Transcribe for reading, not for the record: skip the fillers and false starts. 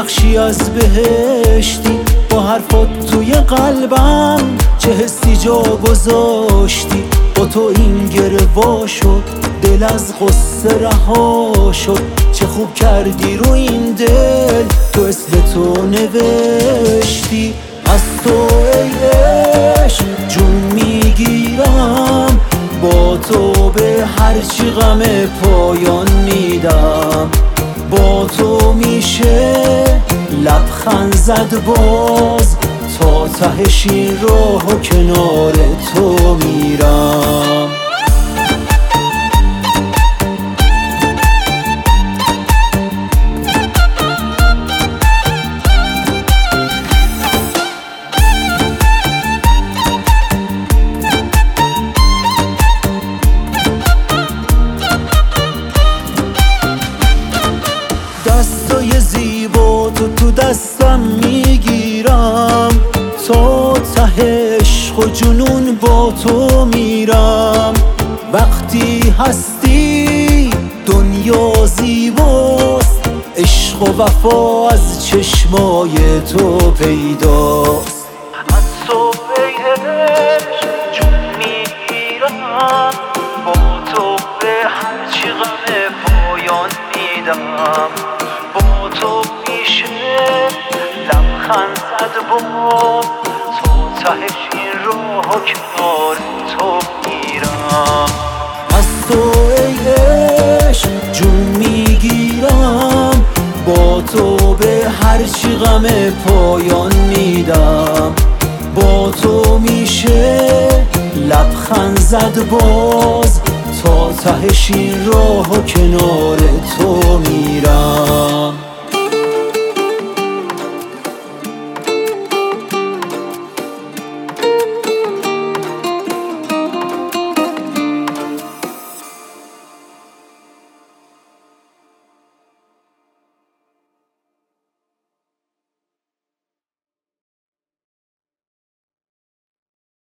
بخشی از بهشتی، با حرفات توی قلبم چه حسی جا گذاشتی. با تو این گره وا شد، دل از غصه رها شد. چه خوب کردی رو این دل، تو اسم تو نوشتی. از تو ای عشق جون میگیرم، با تو به هرچی غم پایان میدم. با تو میشه لبخند زد باز، تا تهش این راه و کنار تو میرم. دستای زیبا تو دستم میگیرم، تا ته عشق و جنون با تو میرم. وقتی هستی دنیا زیباست، عشق و وفا از چشمای تو پیداست. از تو ای عشق جون میگیرم، با تو به هرچی غم پایان میدم. با تو میشه لبخند زد باز، تا تهش این راه و کنار تو میرم. از تو ای عشق جون میگیرم، با تو به هرچی غم پایان میدم. با تو میشه لبخند زد باز، تا تهش این راه و کنار تو میرم.